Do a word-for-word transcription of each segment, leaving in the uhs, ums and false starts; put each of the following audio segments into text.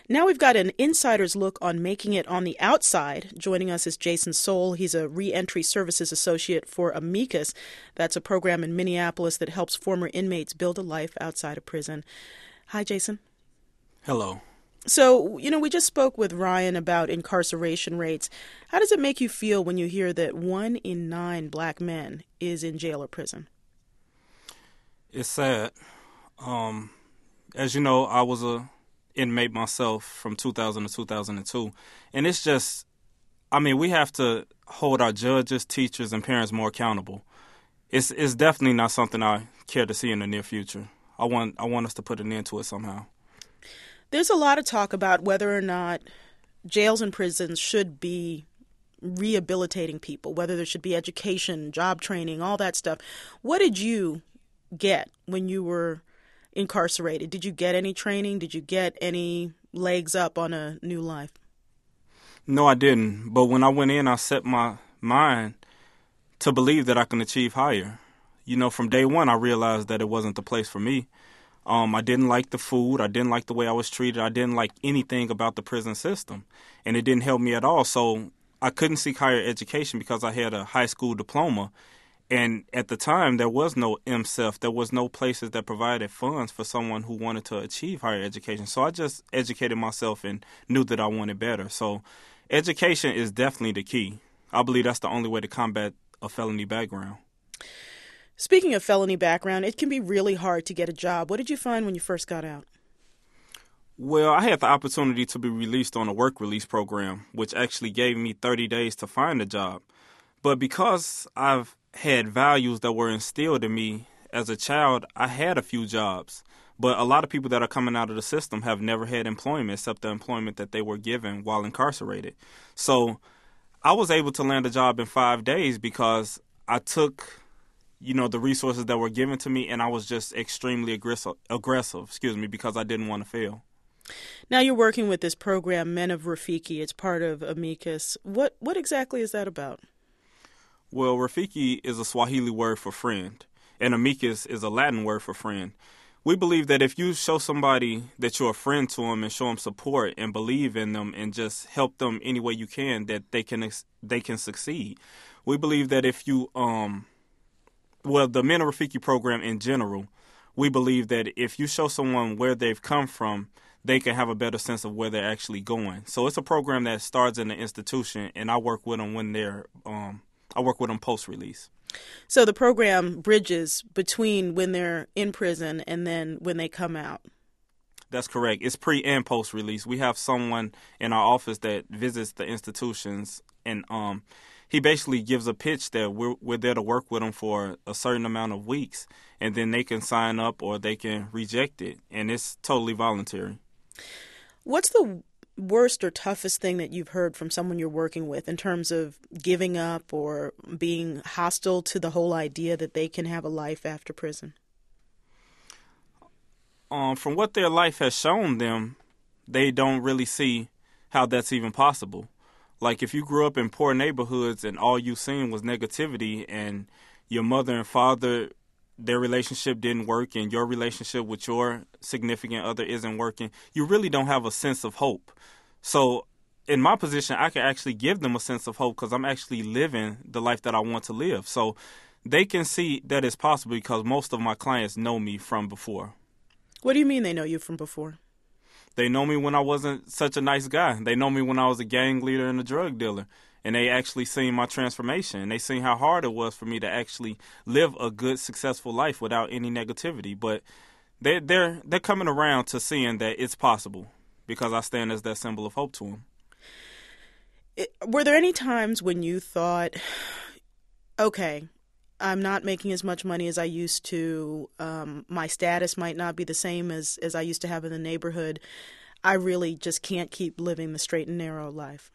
Now we've got an insider's look on making it on the outside. Joining us is Jason Soul. He's a Reentry Services Associate for Amicus. That's a program in Minneapolis that helps former inmates build a life outside of prison. Hi, Jason. Hello. So, you know, we just spoke with Ryan about incarceration rates. How does it make you feel when you hear that one in nine black men is in jail or prison? It's sad. Um, as you know, I was a inmate myself from two thousand to two thousand two. And it's just, I mean, we have to hold our judges, teachers, and parents more accountable. It's it's definitely not something I care to see in the near future. I want I want us to put an end to it somehow. There's a lot of talk about whether or not jails and prisons should be rehabilitating people, whether there should be education, job training, all that stuff. What did you get when you were incarcerated? Did you get any training? Did you get any legs up on a new life? No, I didn't. But when I went in, I set my mind to believe that I can achieve higher. You know, from day one, I realized that it wasn't the place for me. Um, I didn't like the food. I didn't like the way I was treated. I didn't like anything about the prison system. And it didn't help me at all. So I couldn't seek higher education because I had a high school diploma. And at the time, there was no M S E F. There was no places that provided funds for someone who wanted to achieve higher education. So I just educated myself and knew that I wanted better. So education is definitely the key. I believe that's the only way to combat a felony background. Speaking of felony background, it can be really hard to get a job. What did you find when you first got out? Well, I had the opportunity to be released on a work release program, which actually gave me thirty days to find a job. But because I've had values that were instilled in me as a child, I had a few jobs. But a lot of people that are coming out of the system have never had employment except the employment that they were given while incarcerated. So I was able to land a job in five days because I took, you know, the resources that were given to me, and I was just extremely aggressive, aggressive, excuse me, because I didn't want to fail. Now you're working with this program, Men of Rafiki. It's part of Amicus. What what exactly is that about? Well, Rafiki is a Swahili word for friend, and Amicus is a Latin word for friend. We believe that if you show somebody that you're a friend to them and show them support and believe in them and just help them any way you can, that they can they can succeed. We believe that if you, um, well, the Men of Rafiki program in general, we believe that if you show someone where they've come from, they can have a better sense of where they're actually going. So it's a program that starts in the institution, and I work with them when they're, um, I work with them post-release. So the program bridges between when they're in prison and then when they come out. That's correct. It's pre and post-release. We have someone in our office that visits the institutions, and um, he basically gives a pitch that we're, we're there to work with them for a certain amount of weeks, and then they can sign up or they can reject it, and it's totally voluntary. What's the worst or toughest thing that you've heard from someone you're working with in terms of giving up or being hostile to the whole idea that they can have a life after prison? Um, from what their life has shown them, they don't really see how that's even possible. Like if you grew up in poor neighborhoods and all you seen was negativity, and your mother and father, their relationship didn't work, and your relationship with your significant other isn't working, you really don't have a sense of hope. So in my position, I can actually give them a sense of hope because I'm actually living the life that I want to live. So they can see that it's possible because most of my clients know me from before. What do you mean they know you from before? They know me when I wasn't such a nice guy. They know me when I was a gang leader and a drug dealer. And they actually seen my transformation. They seen how hard it was for me to actually live a good, successful life without any negativity. But they're, they're, they're coming around to seeing that it's possible because I stand as that symbol of hope to them. It, were there any times when you thought, okay, I'm not making as much money as I used to. Um, my status might not be the same as, as I used to have in the neighborhood. I really just can't keep living the straight and narrow life.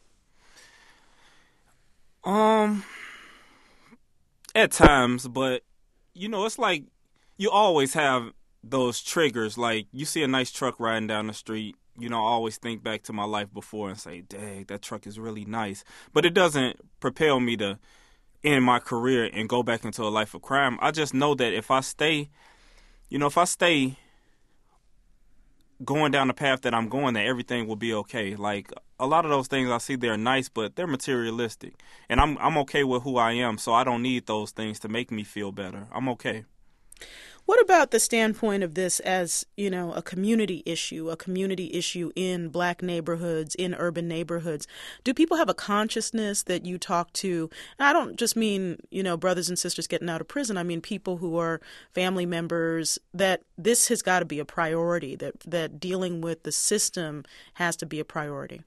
Um, at times, but, you know, it's like you always have those triggers. Like you see a nice truck riding down the street, you know, I always think back to my life before and say, dang, that truck is really nice. But it doesn't propel me to end my career and go back into a life of crime. I just know that if I stay, you know, if I stay going down the path that I'm going, that everything will be okay. Like, a lot of those things I see, they're nice, but they're materialistic. And I'm I'm okay with who I am, so I don't need those things to make me feel better. I'm okay. What about the standpoint of this as, you know, a community issue, a community issue in black neighborhoods, in urban neighborhoods? Do people have a consciousness that you talk to? And I don't just mean, you know, brothers and sisters getting out of prison. I mean people who are family members, that this has got to be a priority, that, that dealing with the system has to be a priority.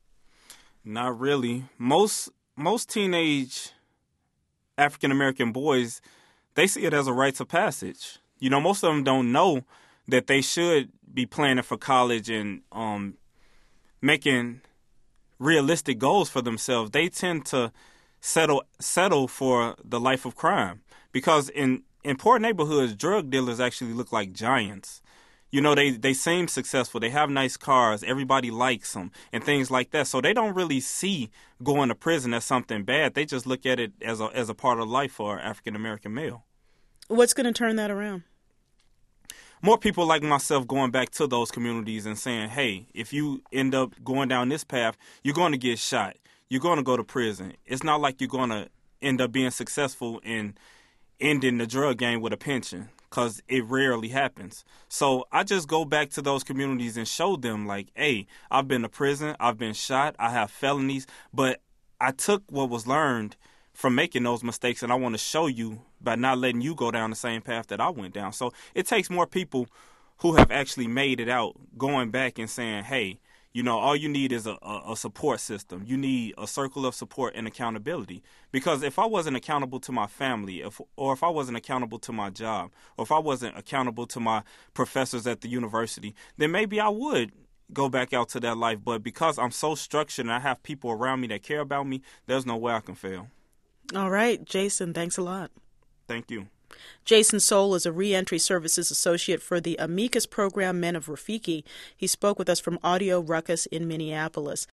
Not really. Most most teenage African-American boys, they see it as a rites of passage. You know, most of them don't know that they should be planning for college and um, making realistic goals for themselves. They tend to settle settle for the life of crime because in, in poor neighborhoods, drug dealers actually look like giants. You know, they, they seem successful. They have nice cars. Everybody likes them and things like that. So they don't really see going to prison as something bad. They just look at it as a, as a part of life for an African-American male. What's going to turn that around? More people like myself going back to those communities and saying, hey, if you end up going down this path, you're going to get shot. You're going to go to prison. It's not like you're going to end up being successful in ending the drug game with a pension, because it rarely happens. So I just go back to those communities and show them, like, hey, I've been to prison, I've been shot, I have felonies, but I took what was learned from making those mistakes, and I want to show you by not letting you go down the same path that I went down. So it takes more people who have actually made it out going back and saying, hey, you know, all you need is a, a, a support system. You need a circle of support and accountability. Because if I wasn't accountable to my family, if, or if I wasn't accountable to my job, or if I wasn't accountable to my professors at the university, then maybe I would go back out to that life. But because I'm so structured and I have people around me that care about me, there's no way I can fail. All right, Jason, thanks a lot. Thank you. Jason Soul is a Reentry Services Associate for the Amicus program Men of Rafiki. He spoke with us from Audio Ruckus in Minneapolis.